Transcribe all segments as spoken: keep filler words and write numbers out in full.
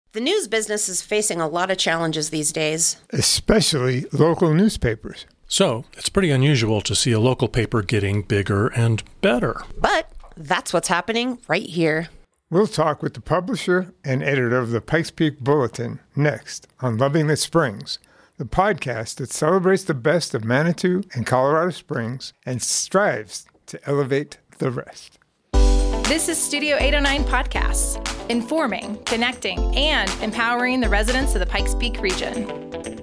The news business is facing a lot of challenges these days. Especially local newspapers. So, it's pretty unusual to see a local paper getting bigger and better. But that's what's happening right here. We'll talk with the publisher and editor of the Pikes Peak Bulletin next on Loving the Springs, the podcast that celebrates the best of Manitou and Colorado Springs and strives to elevate the rest. This is Studio eight oh nine Podcasts, informing, connecting, and empowering the residents of the Pikes Peak region.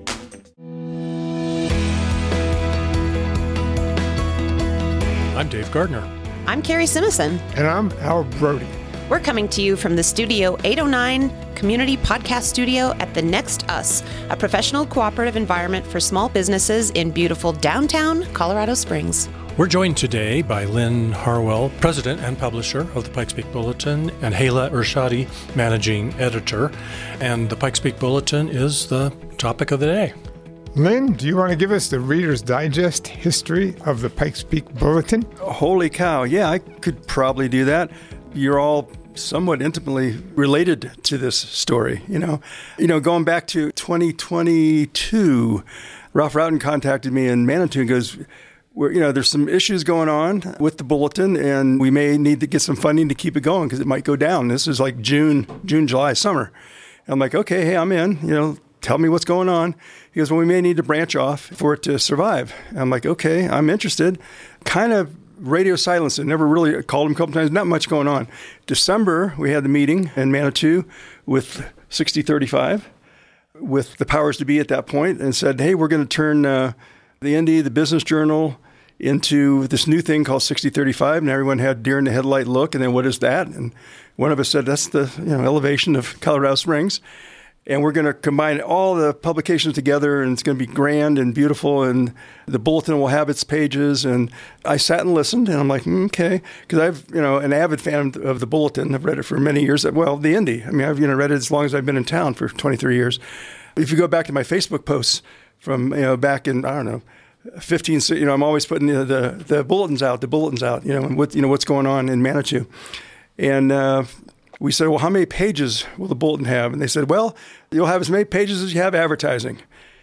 I'm Dave Gardner. I'm Carrie Simison. And I'm Al Brody. We're coming to you from the Studio eight oh nine Community Podcast Studio at The Next Us, a professional cooperative environment for small businesses in beautiful downtown Colorado Springs. We're joined today by Lynn Harwell, president and publisher of the Pikes Peak Bulletin, and Hala Ershadi, managing editor. And the Pikes Peak Bulletin is the topic of the day. Lynn, do you want to give us the Reader's Digest history of the Pikes Peak Bulletin? Holy cow. Yeah, I could probably do that. You're all somewhat intimately related to this story, you know. You know, going back to twenty twenty-two, Ralph Rowden contacted me in Manitou and goes, We're, you know, there's some issues going on with the Bulletin, and we may need to get some funding to keep it going because it might go down. This is like June, June, July, summer. And I'm like, okay, hey, I'm in, you know, tell me what's going on. He goes, well, we may need to branch off for it to survive. And I'm like, okay, I'm interested. Kind of radio silence. I never really called him a couple times. Not much going on. December, we had the meeting in Manitou with sixty thirty-five, with the powers to be at that point, and said, hey, we're going to turn uh, the Indy, the Business Journal, into this new thing called sixty thirty-five, and everyone had deer in the headlight look, and then what is that? And one of us said, that's the you know elevation of Colorado Springs. And we're going to combine all the publications together, and it's going to be grand and beautiful, and the Bulletin will have its pages. And I sat and listened, and I'm like, mm, okay, because I've, you know, an avid fan of the Bulletin. I've read it for many years. Well, the Indy. I mean, I've you know read it as long as I've been in town for twenty-three years. If you go back to my Facebook posts from, you know, back in, I don't know, fifteen, you know, I'm always putting the, the, the bulletins out, the bulletins out, you know, and what, you know, what's going on in Manitou. And uh, we said, well, how many pages will the Bulletin have? And they said, well, you'll have as many pages as you have advertising.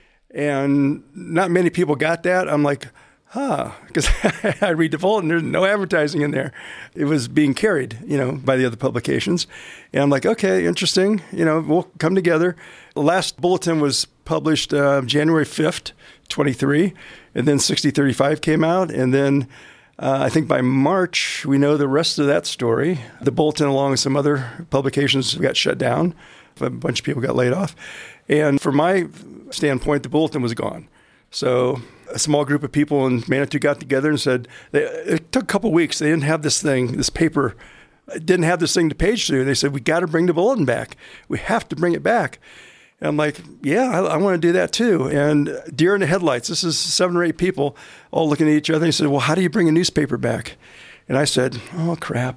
And not many people got that. I'm like, huh, because I read the Bulletin, there's no advertising in there. It was being carried, you know, by the other publications. And I'm like, okay, interesting. You know, we'll come together. The last Bulletin was published uh, January fifth, twenty-three. And then sixty thirty-five came out. And then uh, I think by March, we know the rest of that story. The Bulletin, along with some other publications, got shut down. A bunch of people got laid off. And from my standpoint, the Bulletin was gone. So a small group of people in Manitou got together and said, they, it took a couple of weeks. They didn't have this thing, this paper, didn't have this thing to page through. They said, we got to bring the Bulletin back. We have to bring it back. And I'm like, yeah, I, I want to do that too. And deer in the headlights, this is seven or eight people all looking at each other. And he said, well, how do you bring a newspaper back? And I said, oh, crap.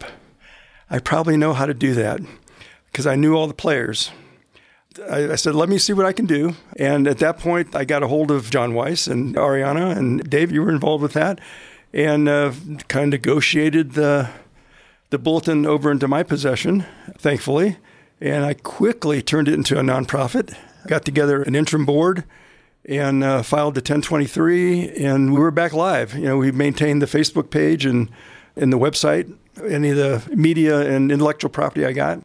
I probably know how to do that because I knew all the players. I, I said, let me see what I can do. And at that point, I got a hold of John Weiss and Ariana. And Dave, you were involved with that. And uh, kind of negotiated the, the Bulletin over into my possession, thankfully. And I quickly turned it into a nonprofit, got together an interim board, and uh, filed the ten twenty-three, and we were back live. You know, we maintained the Facebook page and, and the website, any of the media and intellectual property I got.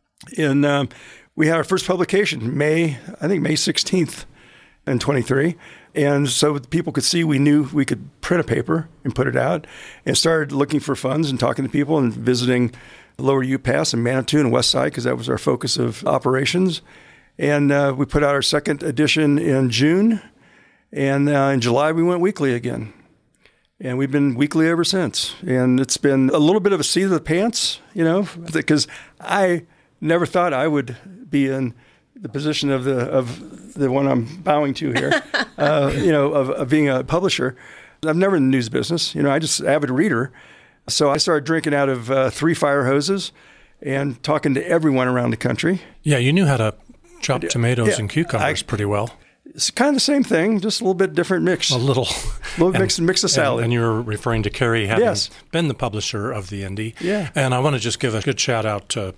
And um, we had our first publication, May, I think May sixteenth in twenty-three. And so people could see we knew we could print a paper and put it out, and started looking for funds and talking to people and visiting Lower U Pass and Manitou and West Side, because that was our focus of operations. And uh, we put out our second edition in June. And uh, in July, we went weekly again. And we've been weekly ever since. And it's been a little bit of a seat of the pants, you know, because I never thought I would be in the position of the of the one I'm bowing to here, uh, you know, of, of being a publisher. I'm never in the news business. You know, I just avid reader. So I started drinking out of uh, three fire hoses and talking to everyone around the country. Yeah, you knew how to chop tomatoes yeah, and cucumbers I, pretty well. It's kind of the same thing, just a little bit different mix. A little. A little and, mix, mix of salad. And, and you were referring to Carrie having yes. been the publisher of the Indy. Yeah. And I want to just give a good shout out to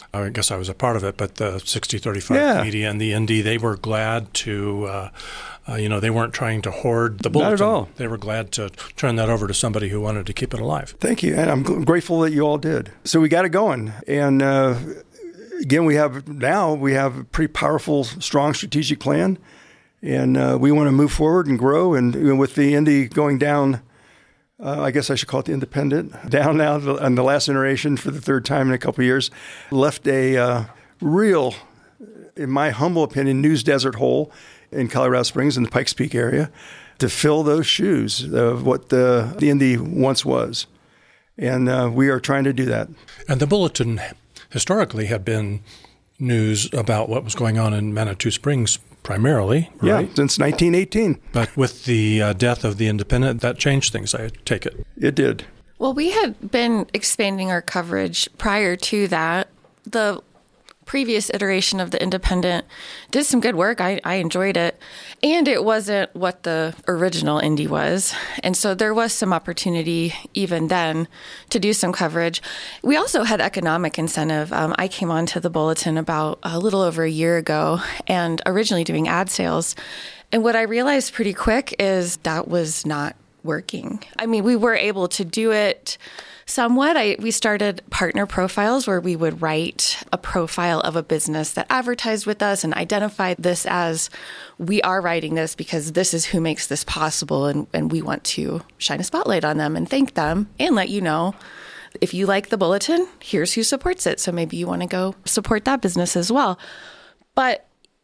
I guess I was a part of it, but the sixty thirty-five Yeah. media and the Indy, they were glad to, uh, uh, you know, they weren't trying to hoard the bulletin. Not at all. They were glad to turn that over to somebody who wanted to keep it alive. Thank you, and I'm gl- grateful that you all did. So we got it going, and uh, again, we have now we have a pretty powerful, strong strategic plan, and uh, we want to move forward and grow. And you know, with the Indy going down, uh, I guess I should call it the Independent, down now on the last iteration for the third time in a couple of years, left a uh, real, in my humble opinion, news desert hole in Colorado Springs in the Pikes Peak area to fill those shoes of what the, the Indy once was. And uh, we are trying to do that. And the bulletin historically had been news about what was going on in Manitou Springs primarily, right? Yeah, since nineteen eighteen. But with the uh, death of the Independent, that changed things, I take it. It did. Well, we had been expanding our coverage prior to that. The previous iteration of the Independent did some good work. I, I enjoyed it. And it wasn't what the original Indy was. And so there was some opportunity even then to do some coverage. We also had economic incentive. Um, I came onto the Bulletin about a little over a year ago and originally doing ad sales. And what I realized pretty quick is that was not working. I mean, we were able to do it somewhat. I, we started partner profiles where we would write a profile of a business that advertised with us and identify this as we are writing this because this is who makes this possible, and, and we want to shine a spotlight on them and thank them and let you know if you like the Bulletin, here's who supports it. So maybe you want to go support that business as well. But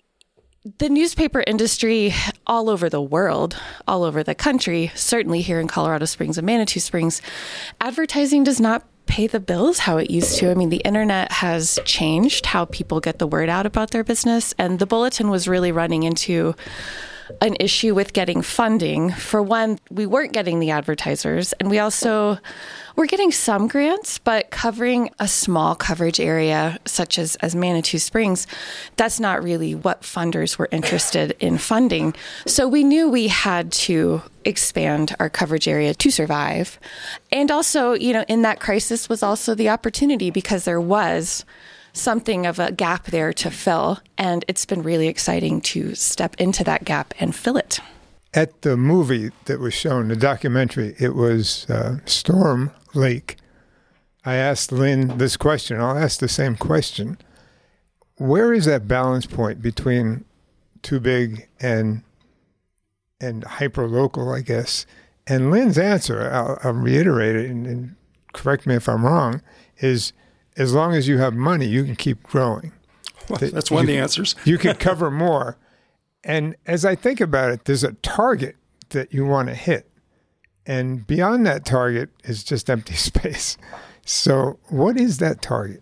the newspaper industry all over the world, all over the country, certainly here in Colorado Springs and Manitou Springs, advertising does not pay the bills how it used to. I mean, the internet has changed how people get the word out about their business, and the Bulletin was really running into an issue with getting funding. For one, we weren't getting the advertisers, and we also were getting some grants, but covering a small coverage area such as, as Manitou Springs, that's not really what funders were interested in funding. So we knew we had to expand our coverage area to survive. And also, you know, in that crisis was also the opportunity because there was something of a gap there to fill. And it's been really exciting to step into that gap and fill it. At the movie that was shown, the documentary, it was uh, Storm Lake. I asked Lynn this question. I'll ask the same question. Where is that balance point between too big and and hyper-local, I guess? And Lynn's answer, I'll, I'll reiterate it and, and correct me if I'm wrong, is as long as you have money, you can keep growing. Well, that's one you, of the answers. You can cover more. And as I think about it, there's a target that you want to hit. And beyond that target is just empty space. So what is that target?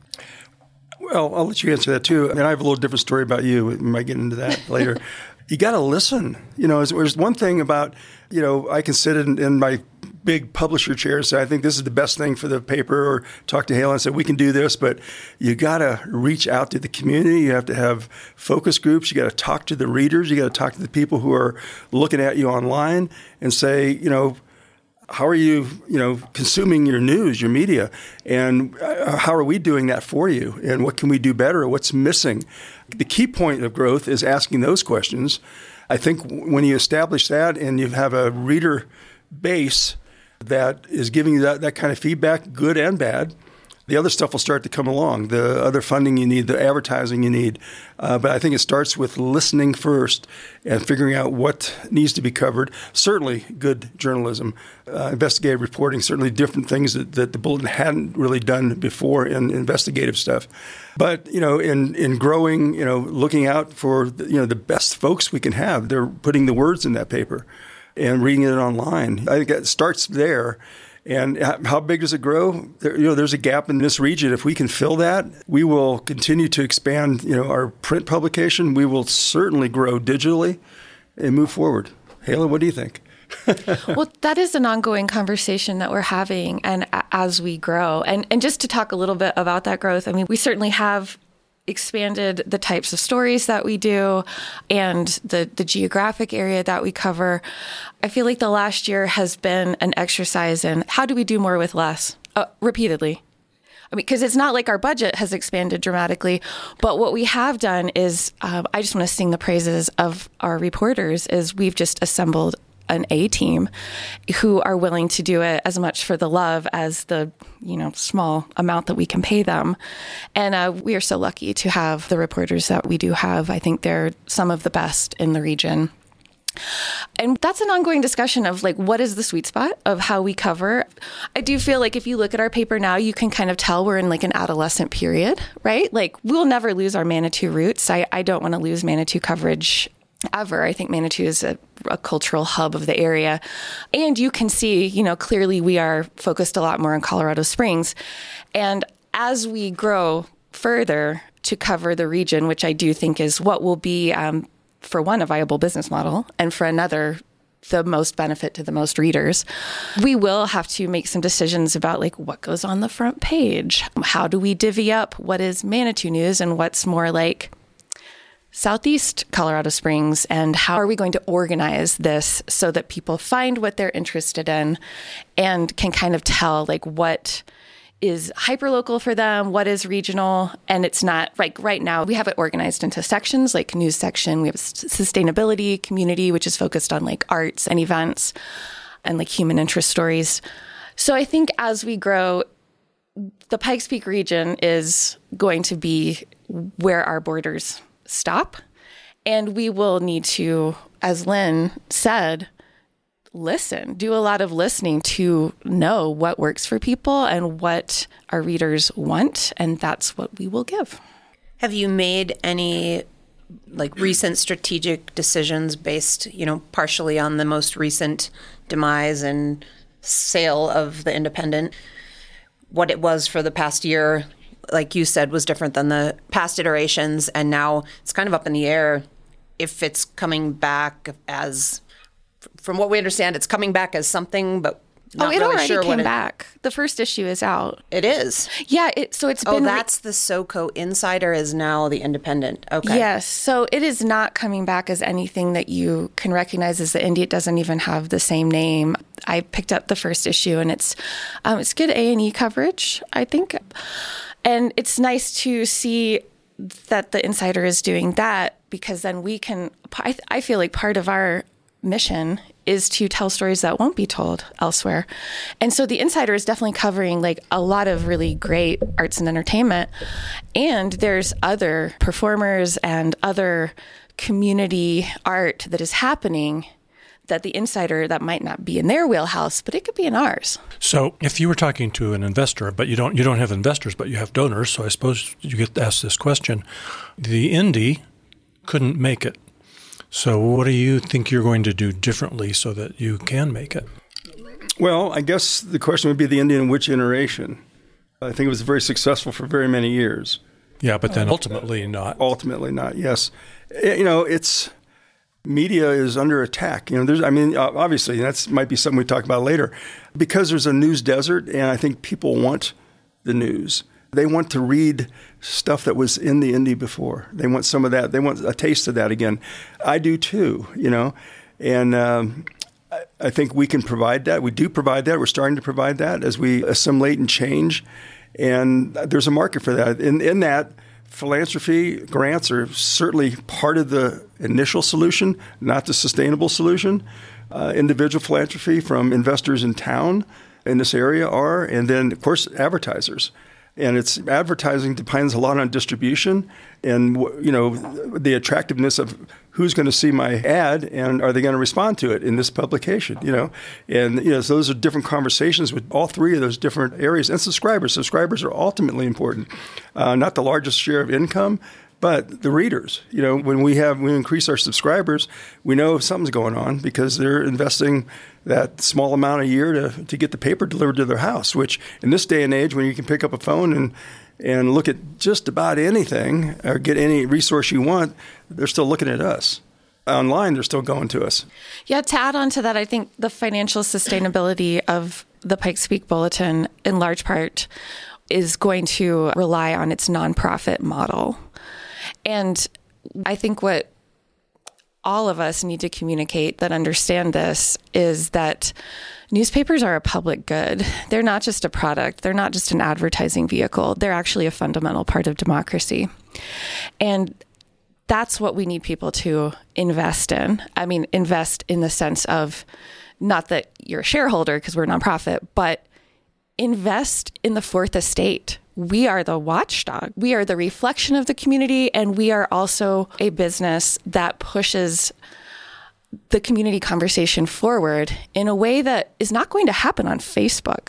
Well, I'll let you answer that too. I mean, I have a little different story about you. We might get into that later. You got to listen. You know, there's one thing about, you know, I can sit in, in my big publisher chair and say, I think this is the best thing for the paper, or talk to Hale and say, we can do this, but you got to reach out to the community. You have to have focus groups. You got to talk to the readers. You got to talk to the people who are looking at you online and say, you know, how are you, you know, consuming your news, your media, and how are we doing that for you? And what can we do better? What's missing? The key point of growth is asking those questions. I think when you establish that and you have a reader base that is giving you that, that kind of feedback, good and bad, the other stuff will start to come along, the other funding you need, the advertising you need. Uh, but I think it starts with listening first and figuring out what needs to be covered. Certainly good journalism, uh, investigative reporting, certainly different things that, that the Bulletin hadn't really done before in investigative stuff. But, you know, in, in growing, you know, looking out for, you know, the best folks we can have, they're putting the words in that paper and reading it online. I think it starts there. And how big does it grow? There, you know, there's a gap in this region. If we can fill that, we will continue to expand, you know, our print publication. We will certainly grow digitally and move forward. Hale, what do you think? Well, that is an ongoing conversation that we're having, and as we grow. And and just to talk a little bit about that growth, I mean, we certainly have expanded the types of stories that we do and the, the geographic area that we cover. I feel like the last year has been an exercise in how do we do more with less, uh, repeatedly. I mean, because it's not like our budget has expanded dramatically, but what we have done is, um, I just want to sing the praises of our reporters, is we've just assembled an A team who are willing to do it as much for the love as the, you know, small amount that we can pay them. And uh, we are so lucky to have the reporters that we do have. I think they're some of the best in the region. And that's an ongoing discussion of like, what is the sweet spot of how we cover? I do feel like if you look at our paper now, you can kind of tell we're in like an adolescent period, right? Like we'll never lose our Manitou roots. I, I don't want to lose Manitou coverage ever. I think Manitou is a, a cultural hub of the area. And you can see, you know, clearly we are focused a lot more on Colorado Springs. And as we grow further to cover the region, which I do think is what will be, um, for one, a viable business model, and for another, the most benefit to the most readers, we will have to make some decisions about like what goes on the front page. How do we divvy up what is Manitou news and what's more like Southeast Colorado Springs, and how are we going to organize this so that people find what they're interested in and can kind of tell like what is hyperlocal for them, what is regional, and it's not like right now we have it organized into sections, like news section, we have sustainability, community, which is focused on like arts and events and like human interest stories. So I think as we grow, the Pikes Peak region is going to be where our borders stop. And we will need to, as Lynn said, listen, do a lot of listening to know what works for people and what our readers want. And that's what we will give. Have you made any like recent strategic decisions based, you know, partially on the most recent demise and sale of the Independent? What it was for the past year, like you said, was different than the past iterations, and now it's kind of up in the air if it's coming back as, from what we understand, it's coming back as something, but not oh, it really already sure came what it, back. The first issue is out. It is. Yeah, it, so it's oh, been. Oh, that's the SoCo Insider is now the Independent. Okay. Yes, so it is not coming back as anything that you can recognize as the Indy. It doesn't even have the same name. I picked up the first issue, and it's um, it's good A and E coverage, I think. And it's nice to see that the Insider is doing that, because then we can, I, I feel like part of our mission is to tell stories that won't be told elsewhere. And so the Insider is definitely covering like a lot of really great arts and entertainment. And there's other performers and other community art that is happening that the Insider, that might not be in their wheelhouse, but it could be in ours. So if you were talking to an investor, but you don't you don't have investors, but you have donors, so I suppose you get asked this question. The Indy couldn't make it. So what do you think you're going to do differently so that you can make it? Well, I guess the question would be the Indy in which iteration? I think it was very successful for very many years. Yeah, but then ultimately not. Ultimately not, yes. You know, it's... media is under attack. You know, there's, I mean, obviously, that's might be something we talk about later, because there's a news desert, and I think people want the news. They want to read stuff that was in the Indy before. They want some of that. They want a taste of that again. I do too, you know, and um, I, I think we can provide that. We do provide that. We're starting to provide that as we assimilate and change, and there's a market for that. In, in that, philanthropy grants are certainly part of the initial solution, not the sustainable solution. Uh, individual philanthropy from investors in town in this area are, and then, of course, advertisers. And it's advertising depends a lot on distribution and, you know, the attractiveness of who's going to see my ad and are they going to respond to it in this publication, you know. And, you know, so those are different conversations with all three of those different areas. And subscribers. Subscribers are ultimately important. Uh, not the largest share of income, but the readers. You know, when we have we increase our subscribers, we know something's going on because they're investing that small amount a year to, to get the paper delivered to their house, which in this day and age when you can pick up a phone and and look at just about anything or get any resource you want, they're still looking at us. Online, they're still going to us. Yeah, to add on to that, I think the financial sustainability of the Pikes Peak Bulletin in large part is going to rely on its nonprofit model. And I think what all of us need to communicate that understand this is that Newspapers are a public good. They're not just a product. They're not just an advertising vehicle. They're actually a fundamental part of democracy. And that's what we need people to invest in. I mean, invest in the sense of not that you're a shareholder because we're a nonprofit, but invest in the fourth estate. We are the watchdog. We are the reflection of the community, and we are also a business that pushes the community conversation forward in a way that is not going to happen on Facebook.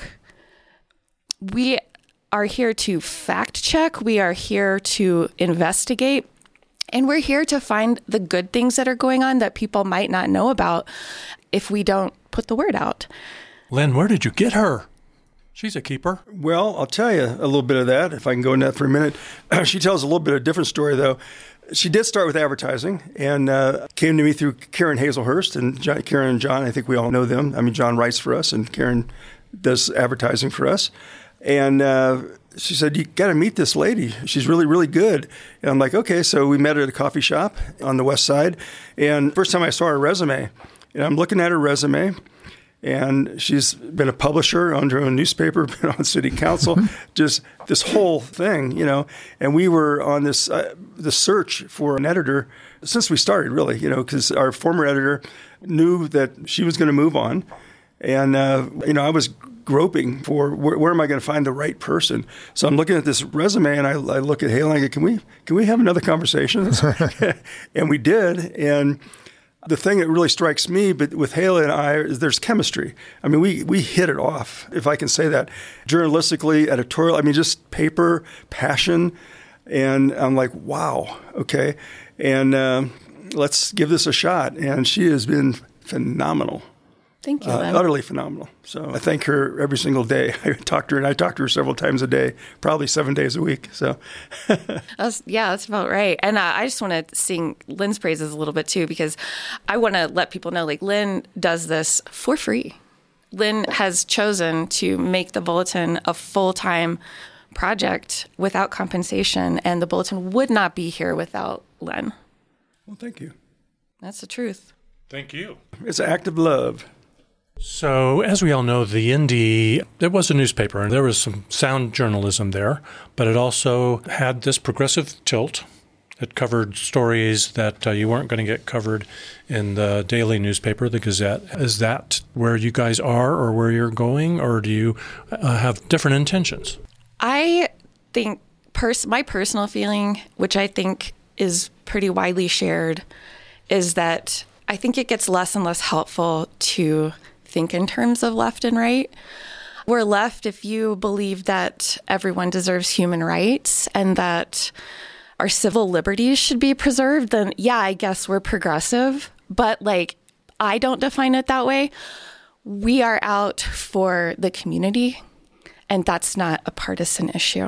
We are here to fact check. We are here to investigate. And we're here to find the good things that are going on that people might not know about if we don't put the word out. Lynn, where did you get her? She's a keeper. Well, I'll tell you a little bit of that, if I can go into that for a minute. She tells a little bit of a different story, though. She did start with advertising and uh, came to me through Karen Hazelhurst. And John, Karen and John, I think we all know them. I mean, John writes for us, and Karen does advertising for us. And uh, she said, you got to meet this lady. She's really, really good. And I'm like, okay. So we met her at a coffee shop on the west side. And first time I saw her resume, and I'm looking at her resume, and she's been a publisher, owned her own newspaper, been on city council, just this whole thing, you know. And we were on this uh, the search for an editor since we started, really, you know, because our former editor knew that she was going to move on. And, uh, you know, I was groping for where, where am I going to find the right person. So I'm looking at this resume, and I, I look at Haley and I go, can we, can we have another conversation? And we did. And the thing that really strikes me, but with Haley and I, is there's chemistry. I mean, we we hit it off, if I can say that. Journalistically, editorial, I mean, just paper, passion. And I'm like, wow, okay. And um, let's give this a shot. And she has been phenomenal. Thank you, uh, Lynn. Utterly phenomenal. So I thank her every single day. I talk to her, and I talk to her several times a day, probably seven days a week. So, that's, yeah, that's about right. And uh, I just want to sing Lynn's praises a little bit too, because I want to let people know, like, Lynn does this for free. Lynn has chosen to make the Bulletin a full-time project without compensation, and the Bulletin would not be here without Lynn. Well, thank you. That's the truth. Thank you. It's an act of love. So, as we all know, the Indy, it was a newspaper, and there was some sound journalism there, but it also had this progressive tilt. It covered stories that uh, you weren't going to get covered in the daily newspaper, the Gazette. Is that where you guys are, or where you're going, or do you uh, have different intentions? I think pers- my personal feeling, which I think is pretty widely shared, is that I think it gets less and less helpful to think in terms of left and right. We're left if you believe that everyone deserves human rights and that our civil liberties should be preserved, then yeah, I guess we're progressive. But like, I don't define it that way. We are out for the community, and that's not a partisan issue.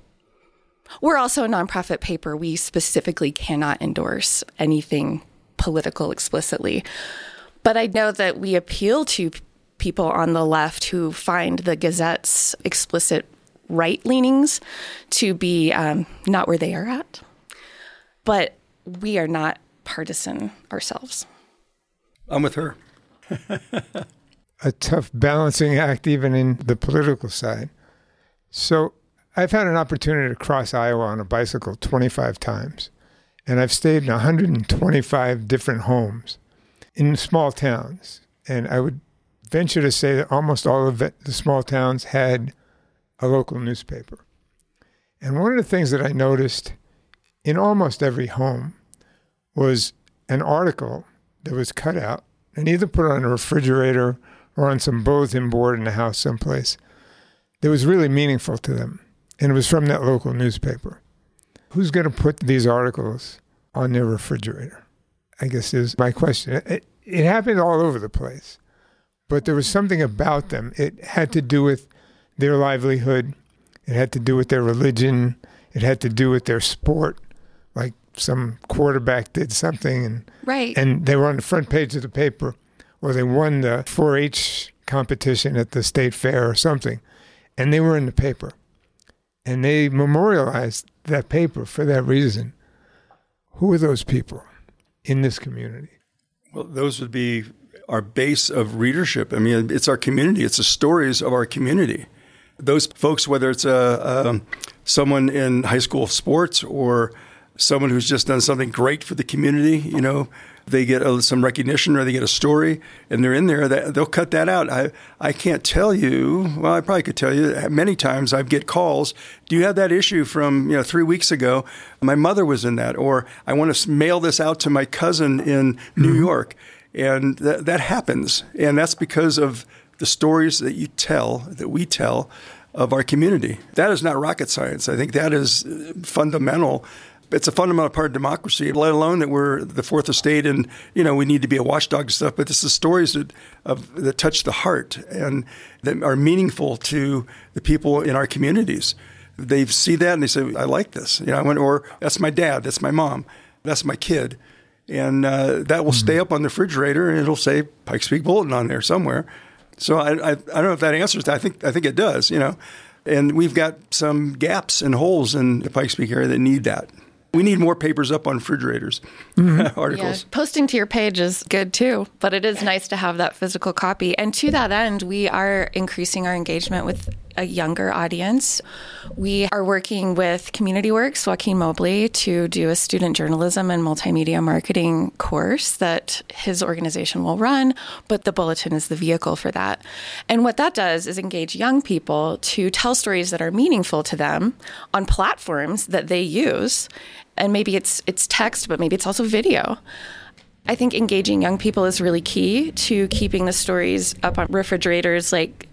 We're also a nonprofit paper. We specifically cannot endorse anything political explicitly. But I know that we appeal to people on the left who find the Gazette's explicit right leanings to be um, not where they are at. But we are not partisan ourselves. I'm with her. A tough balancing act even in the political side. So I've had an opportunity to cross Iowa on a bicycle twenty-five times, and I've stayed in one hundred twenty-five different homes in small towns. And I would venture to say that almost all of the small towns had a local newspaper. And one of the things that I noticed in almost every home was an article that was cut out and either put on a refrigerator or on some bulletin board in the house someplace that was really meaningful to them. And it was from that local newspaper. Who's going to put these articles on their refrigerator? I guess is my question. It, it happened all over the place, but there was something about them. It had to do with their livelihood. It had to do with their religion. It had to do with their sport. Like some quarterback did something, and right. and they were on the front page of the paper, or they won the four H competition at the state fair or something, and they were in the paper. And they memorialized that paper for that reason. Who are those people in this community? Well, those would be our base of readership. I mean, it's our community. It's the stories of our community. Those folks, whether it's a, a someone in high school sports or someone who's just done something great for the community, you know, they get a, some recognition or they get a story and they're in there, that, they'll cut that out. I, I can't tell you, well, I probably could tell you, many times I get calls, do you have that issue from, you know, three weeks ago? My mother was in that, or I want to mail this out to my cousin in New mm-hmm. York. And th- that happens. And that's because of the stories that you tell, that we tell of our community. That is not rocket science. I think that is fundamental. It's a fundamental part of democracy, let alone that we're the fourth estate and, you know, we need to be a watchdog and stuff. But it's the stories that, of, that touch the heart and that are meaningful to the people in our communities. They see that and they say, I like this. You know, I went, or that's my dad, that's my mom, that's my kid. And uh, that will mm-hmm. stay up on the refrigerator and it'll say Pikes Peak Bulletin on there somewhere. So I, I, I don't know if that answers that. I think, I think it does, you know. And we've got some gaps and holes in the Pikes Peak area that need that. We need more papers up on refrigerators, mm-hmm. articles. Yeah, posting to your page is good too, but it is nice to have that physical copy. And to that end, we are increasing our engagement with a younger audience. We are working with Community Works, Joaquin Mobley, to do a student journalism and multimedia marketing course that his organization will run, but the bulletin is the vehicle for that. And what that does is engage young people to tell stories that are meaningful to them on platforms that they use. And maybe it's it's text, but maybe it's also video. I think engaging young people is really key to keeping the stories up on refrigerators, like,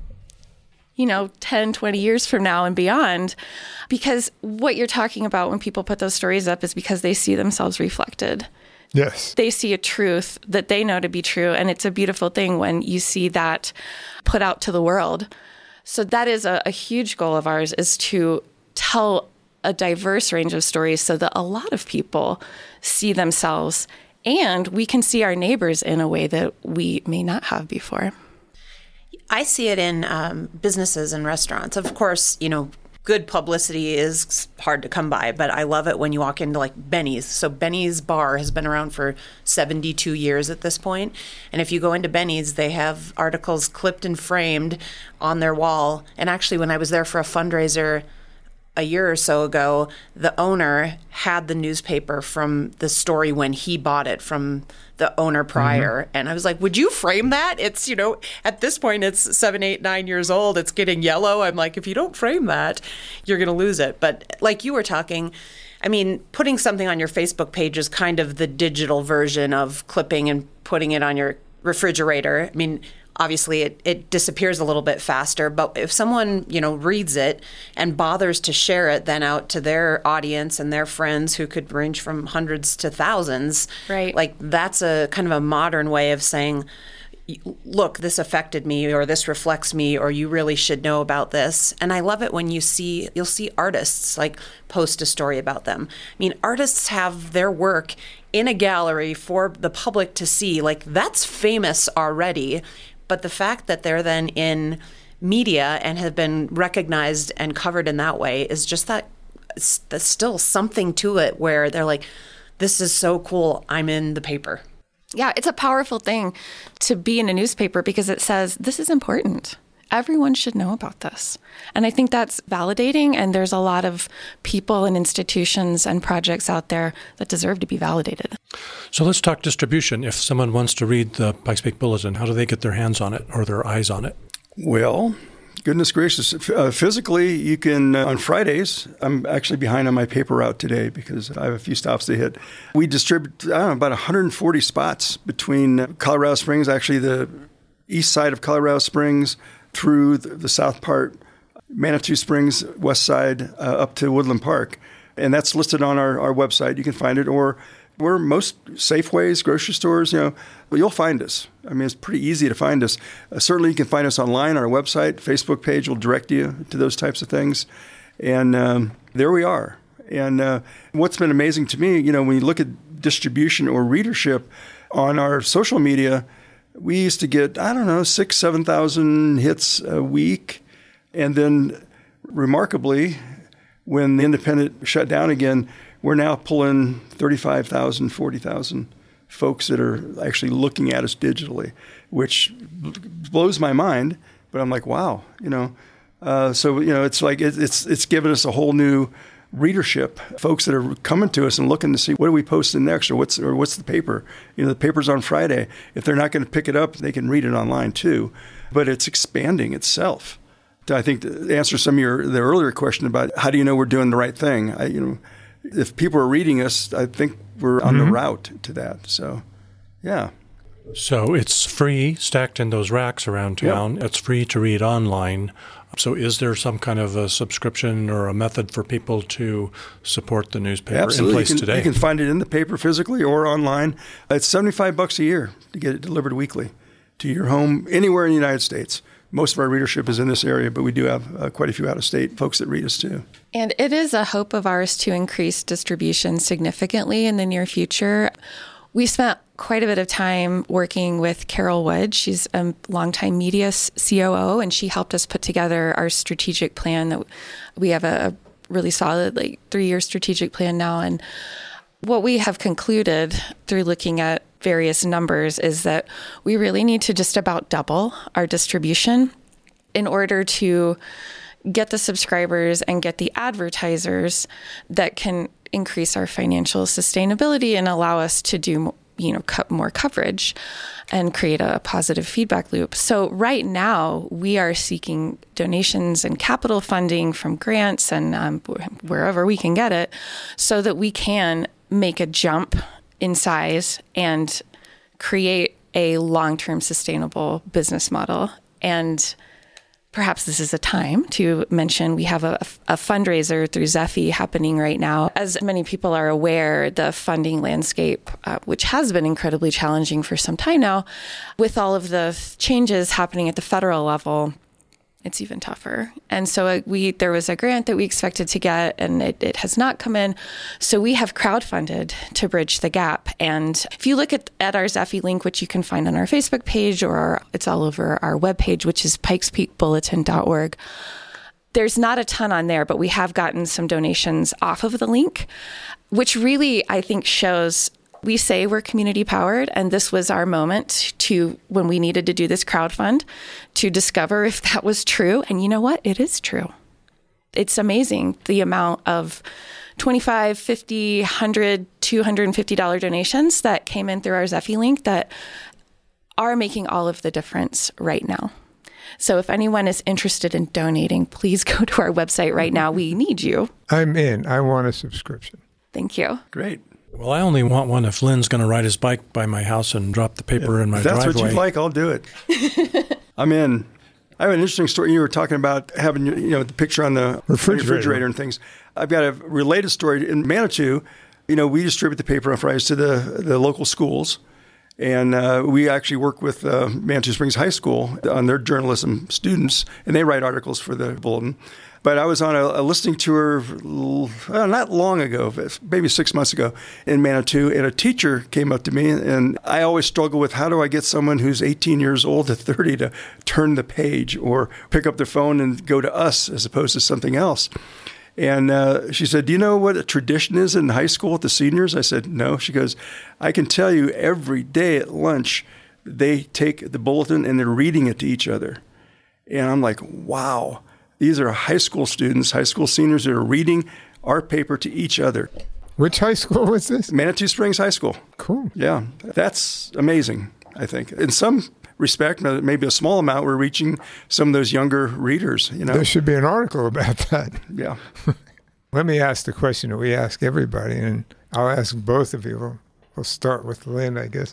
you know, ten, twenty years from now and beyond, because what you're talking about when people put those stories up is because they see themselves reflected. Yes. They see a truth that they know to be true. And it's a beautiful thing when you see that put out to the world. So that is a, a huge goal of ours, is to tell a diverse range of stories so that a lot of people see themselves and we can see our neighbors in a way that we may not have before. I see it in um, businesses and restaurants. Of course, you know, good publicity is hard to come by, but I love it when you walk into like Benny's. So Benny's Bar has been around for seventy-two years at this point. And if you go into Benny's, they have articles clipped and framed on their wall. And actually, when I was there for a fundraiser a year or so ago, the owner had the newspaper from the story when he bought it from the owner prior. Mm-hmm. And I was like, would you frame that? It's, you know, at this point, it's seven, eight, nine years old. It's getting yellow. I'm like, if you don't frame that, you're going to lose it. But like you were talking, I mean, putting something on your Facebook page is kind of the digital version of clipping and putting it on your refrigerator. I mean, obviously, it, it disappears a little bit faster, but if someone, you know, reads it and bothers to share it then out to their audience and their friends who could range from hundreds to thousands, right? Like that's a kind of a modern way of saying, look, this affected me, or this reflects me, or you really should know about this. And I love it when you see, you'll see artists like post a story about them. I mean, artists have their work in a gallery for the public to see. Like that's famous already. But the fact that they're then in media and have been recognized and covered in that way is just that there's still something to it where they're like, this is so cool, I'm in the paper. Yeah, it's a powerful thing to be in a newspaper because it says, this is important. Everyone should know about this. And I think that's validating. And there's a lot of people and institutions and projects out there that deserve to be validated. So let's talk distribution. If someone wants to read the Pikes Peak Bulletin, how do they get their hands on it or their eyes on it? Well, goodness gracious. Uh, physically, you can, uh, on Fridays, I'm actually behind on my paper route today because I have a few stops to hit. We distribute, I don't know, about one hundred forty spots between Colorado Springs, actually the east side of Colorado Springs, through the, the south part, Manitou Springs, west side, uh, up to Woodland Park. And that's listed on our, our website. You can find it. Or we're most Safeways, grocery stores, you know, you'll find us. I mean, it's pretty easy to find us. Uh, certainly you can find us online on our website. Facebook page will direct you to those types of things. And um, there we are. And uh, what's been amazing to me, you know, when you look at distribution or readership on our social media, we used to get, I don't know, six, seven thousand hits a week. And then remarkably, when the Independent shut down again, we're now pulling thirty-five thousand, forty thousand folks that are actually looking at us digitally, which blows my mind. But I'm like, wow, you know. Uh, so, you know, it's like it, it's it's given us a whole new readership, folks that are coming to us and looking to see what are we posting next, or what's or what's the paper. You know, the paper's on Friday. If they're not going to pick it up, they can read it online too. But it's expanding itself. I think to answer some of your the earlier question about how do you know we're doing the right thing, I, you know, if people are reading us, I think we're on mm-hmm. the route to that. So, yeah. So it's free, stacked in those racks around town. Yep. It's free to read online. So is there some kind of a subscription or a method for people to support the newspaper Absolutely. in place you can, today? You can find it in the paper physically or online. It's seventy-five bucks a year to get it delivered weekly to your home anywhere in the United States. Most of our readership is in this area, but we do have uh, quite a few out-of-state folks that read us too. And it is a hope of ours to increase distribution significantly in the near future. We spent quite a bit of time working with Carol Wood. She's a longtime media C O O, and she helped us put together our strategic plan. That we have a really solid, like, three-year strategic plan now. And what we have concluded through looking at various numbers is that we really need to just about double our distribution in order to get the subscribers and get the advertisers that can increase our financial sustainability and allow us to do, you know, cut more coverage and create a positive feedback loop. So right now we are seeking donations and capital funding from grants and um, wherever we can get it so that we can make a jump in size and create a long-term sustainable business model. And perhaps this is a time to mention we have a, a fundraiser through Zephy happening right now. As many people are aware, the funding landscape, uh, which has been incredibly challenging for some time now, with all of the changes happening at the federal level, it's even tougher. And so we there was a grant that we expected to get, and it, it has not come in. So we have crowdfunded to bridge the gap. And if you look at, at our Zephy link, which you can find on our Facebook page, or our, it's all over our webpage, which is pikes peak bulletin dot org, there's not a ton on there, but we have gotten some donations off of the link, which really, I think, shows we say we're community powered, and this was our moment to, when we needed to do this crowdfund, to discover if that was true. And you know what? It is true. It's amazing the amount of twenty-five dollars, fifty dollars, one hundred dollars, two hundred fifty dollars donations that came in through our Zephy link that are making all of the difference right now. So if anyone is interested in donating, please go to our website right now. We need you. I'm in. I want a subscription. Thank you. Great. Well, I only want one if Lynn's going to ride his bike by my house and drop the paper yeah, in my if that's driveway. That's what you'd like, I'll do it. I'm in. I have an interesting story. You were talking about having, you know, the picture on the refrigerator, refrigerator and things. I've got a related story. In Manitou, you know, we distribute the paper on Fridays to the, the local schools. And uh, we actually work with uh, Manitou Springs High School on their journalism students, and they write articles for the bulletin. But I was on a, a listening tour uh, not long ago, maybe six months ago, in Manitou, and a teacher came up to me, and I always struggle with how do I get someone who's eighteen years old to thirty to turn the page or pick up their phone and go to us as opposed to something else. And uh, she said, do you know what a tradition is in high school with the seniors? I said, no. She goes, I can tell you every day at lunch, they take the bulletin and they're reading it to each other. And I'm like, wow. These are high school students, high school seniors that are reading our paper to each other. Which high school was this? Manitou Springs High School. Cool. Yeah, that's amazing, I think. In some respect, maybe a small amount, we're reaching some of those younger readers. You know, there should be an article about that. Yeah. Let me ask the question that we ask everybody, and I'll ask both of you. We'll start with Lynn, I guess.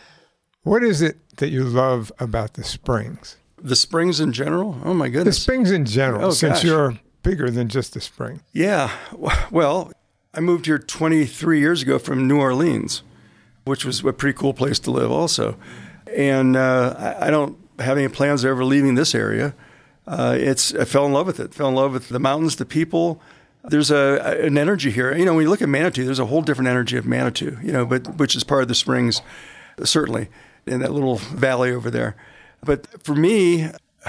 What is it that you love about the Springs? The Springs in general? Oh, my goodness. The Springs in general, oh, since gosh. you're bigger than just the Spring. Yeah. Well, I moved here twenty-three years ago from New Orleans, which was a pretty cool place to live also. And uh, I don't have any plans of ever leaving this area. Uh, it's I fell in love with it. Fell in love with the mountains, the people. There's a an energy here. You know, when you look at Manitou, there's a whole different energy of Manitou, you know, but which is part of the Springs, certainly, in that little valley over there. But for me,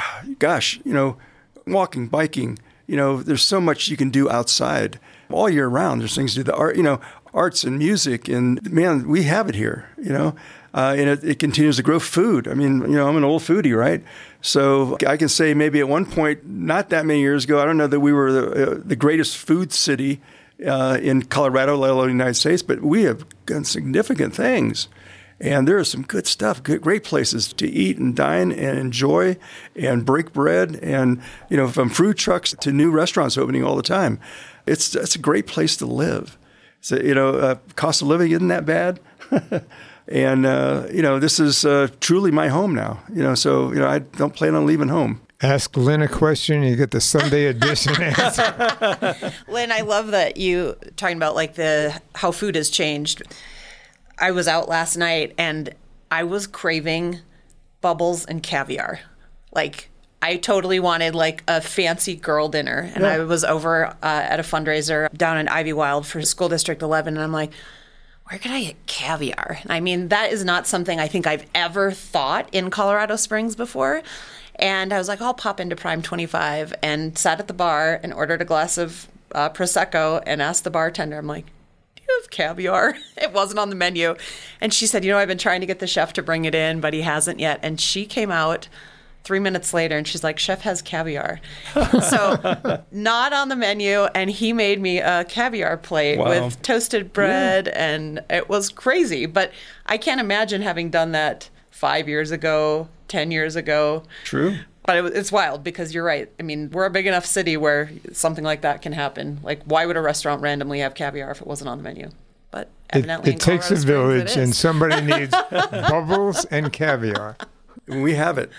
gosh, you know, walking, biking, you know, there's so much you can do outside all year round. There's things to do. The art, you know, arts and music. And man, we have it here, you know, uh, and it, it continues to grow food. I mean, you know, I'm an old foodie, right? So I can say maybe at one point, not that many years ago, I don't know that we were the, uh, the greatest food city uh, in Colorado, let alone the United States, but we have done significant things. And there is some good stuff, good, great places to eat and dine and enjoy and break bread. And, you know, from food trucks to new restaurants opening all the time. It's it's a great place to live. So, you know, uh, cost of living isn't that bad. And, uh, you know, this is uh, truly my home now. You know, so, you know, I don't plan on leaving home. Ask Lynn a question, you get the Sunday edition answer. Lynn, I love that you talking about like the how food has changed. I was out last night and I was craving bubbles and caviar. Like, I totally wanted like a fancy girl dinner. And yeah. I was over uh, at a fundraiser down in Ivywild for School District eleven. And I'm like, where could I get caviar? I mean, that is not something I think I've ever thought in Colorado Springs before. And I was like, I'll pop into Prime twenty-five and sat at the bar and ordered a glass of uh, Prosecco and asked the bartender, I'm like, you have caviar? It wasn't on the menu. And she said, you know, I've been trying to get the chef to bring it in, but he hasn't yet. And she came out three minutes later and she's like, chef has caviar. So not on the menu. And he made me a caviar plate wow. with toasted bread. Yeah. And it was crazy. But I can't imagine having done that five years ago, ten years ago. True. But it, it's wild because you're right. I mean, we're a big enough city where something like that can happen. Like, why would a restaurant randomly have caviar if it wasn't on the menu? But evidently, it, it takes a village, and somebody needs bubbles and caviar. We have it.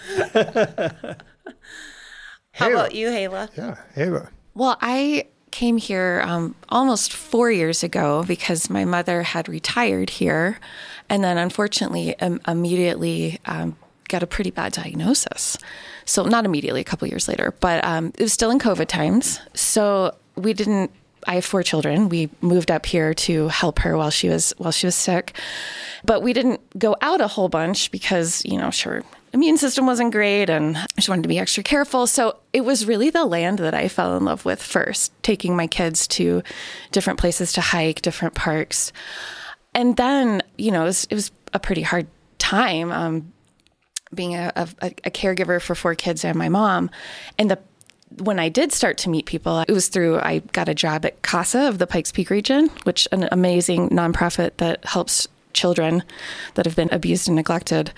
How about you, Hala? Yeah, Hala. Well, I came here um, almost four years ago because my mother had retired here, and then unfortunately, um, immediately um, got a pretty bad diagnosis. So not immediately, a couple years later, but um, it was still in COVID times. So we didn't, I have four children. We moved up here to help her while she was, while she was sick, but we didn't go out a whole bunch because, you know, her immune system wasn't great and she wanted to be extra careful. So it was really the land that I fell in love with first, taking my kids to different places to hike, different parks. And then, you know, it was, it was a pretty hard time, um, being a, a, a caregiver for four kids and my mom. And the when I did start to meet people, it was through, I got a job at CASA of the Pikes Peak region, which an amazing nonprofit that helps children that have been abused and neglected.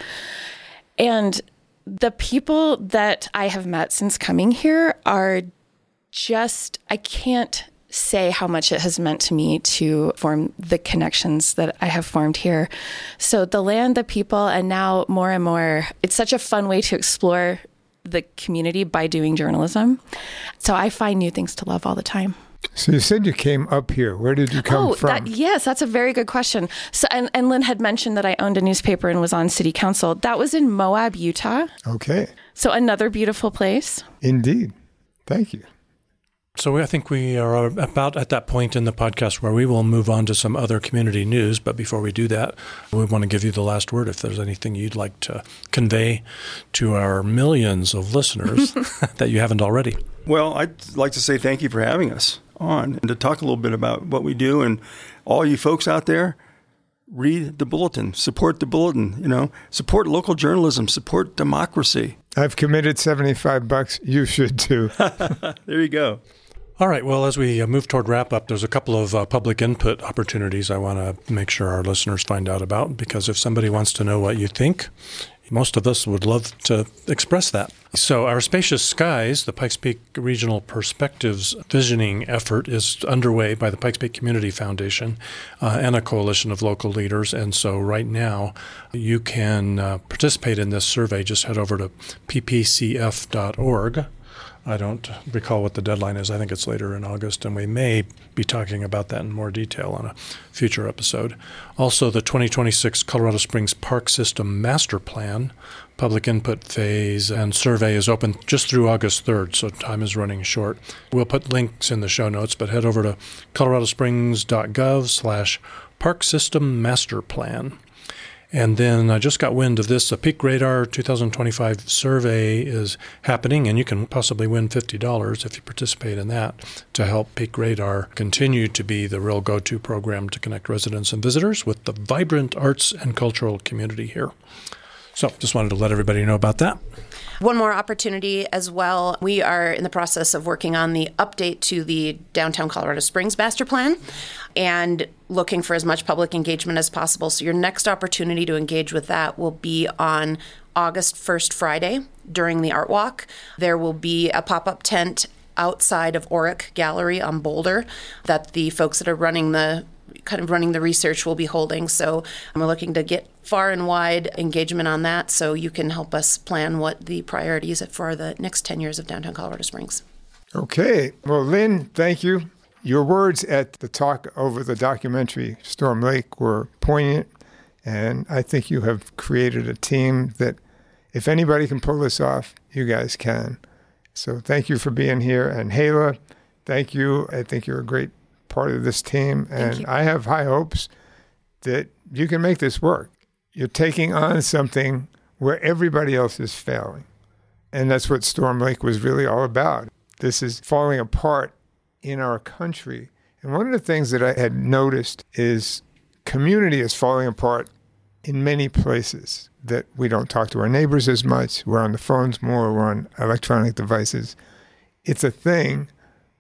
And the people that I have met since coming here are just, I can't say how much it has meant to me to form the connections that I have formed here. So the land, the people, and now more and more, it's such a fun way to explore the community by doing journalism. So I find new things to love all the time. So you said you came up here. Where did you come oh, from? That, yes, that's a very good question. So, and, and Lynn had mentioned that I owned a newspaper and was on city council. That was in Moab, Utah. Okay. So another beautiful place. Indeed. Thank you. So I think we are about at that point in the podcast where we will move on to some other community news. But before we do that, we want to give you the last word if there's anything you'd like to convey to our millions of listeners that you haven't already. Well, I'd like to say thank you for having us on and to talk a little bit about what we do. And all you folks out there, read the bulletin, support the bulletin, you know, support local journalism, support democracy. I've committed seventy-five bucks. You should too. There you go. All right. Well, as we move toward wrap up, there's a couple of uh, public input opportunities I want to make sure our listeners find out about, because if somebody wants to know what you think, most of us would love to express that. So our Spacious Skies, the Pikes Peak Regional Perspectives Visioning effort, is underway by the Pikes Peak Community Foundation uh, and a coalition of local leaders. And so right now you can uh, participate in this survey. Just head over to p p c f dot org. I don't recall what the deadline is. I think it's later in August, and we may be talking about that in more detail on a future episode. Also, the twenty twenty-six Colorado Springs Park System Master Plan public input phase and survey is open just through August third, so time is running short. We'll put links in the show notes, but head over to coloradosprings dot gov slash park system master plan. And then I just got wind of this. The Peak Radar twenty twenty-five survey is happening, and you can possibly win fifty dollars if you participate in that to help Peak Radar continue to be the real go-to program to connect residents and visitors with the vibrant arts and cultural community here. So just wanted to let everybody know about that. One more opportunity as well. We are in the process of working on the update to the Downtown Colorado Springs Master Plan and looking for as much public engagement as possible. So your next opportunity to engage with that will be on August first, Friday, during the Art Walk. There will be a pop-up tent outside of Oric Gallery on Boulder that the folks that are running the kind of running the research will be holding. So we're looking to get far and wide engagement on that so you can help us plan what the priorities for the next ten years of Downtown Colorado Springs. Okay. Well, Lynn, thank you. Your words at the talk over the documentary Storm Lake were poignant, and I think you have created a team that if anybody can pull this off, you guys can. So thank you for being here. And Hala, thank you. I think you're a great part of this team, and I have high hopes that you can make this work. You're taking on something where everybody else is failing, and that's what Storm Lake was really all about. This is falling apart in our country, and one of the things that I had noticed is community is falling apart in many places, that we don't talk to our neighbors as much, we're on the phones more, we're on electronic devices. It's a thing.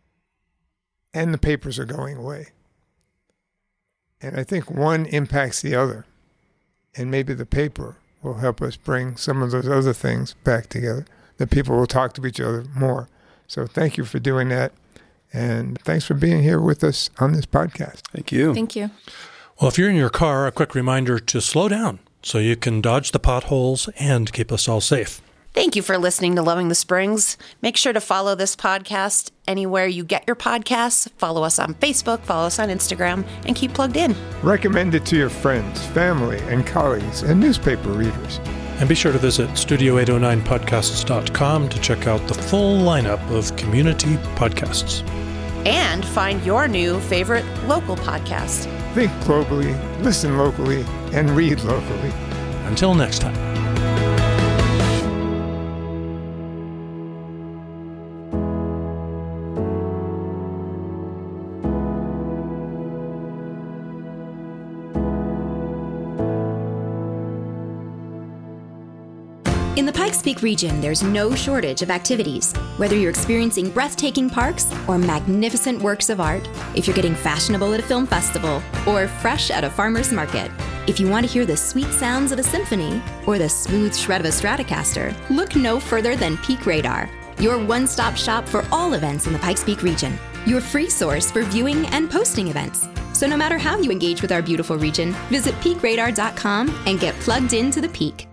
And the papers are going away. And I think one impacts the other. And maybe the paper will help us bring some of those other things back together, that people will talk to each other more. So thank you for doing that. And thanks for being here with us on this podcast. Thank you. Thank you. Well, if you're in your car, a quick reminder to slow down so you can dodge the potholes and keep us all safe. Thank you for listening to Loving the Springs. Make sure to follow this podcast anywhere you get your podcasts. Follow us on Facebook, follow us on Instagram, and keep plugged in. Recommend it to your friends, family, and colleagues, and newspaper readers. And be sure to visit studio eight oh nine podcasts dot com to check out the full lineup of community podcasts. And find your new favorite local podcast. Think globally, listen locally, and read locally. Until next time. In the Pikes Peak region, there's no shortage of activities. Whether you're experiencing breathtaking parks or magnificent works of art, if you're getting fashionable at a film festival or fresh at a farmer's market, if you want to hear the sweet sounds of a symphony or the smooth shred of a Stratocaster, look no further than Peak Radar, your one-stop shop for all events in the Pikes Peak region, your free source for viewing and posting events. So no matter how you engage with our beautiful region, visit peak radar dot com and get plugged into the peak.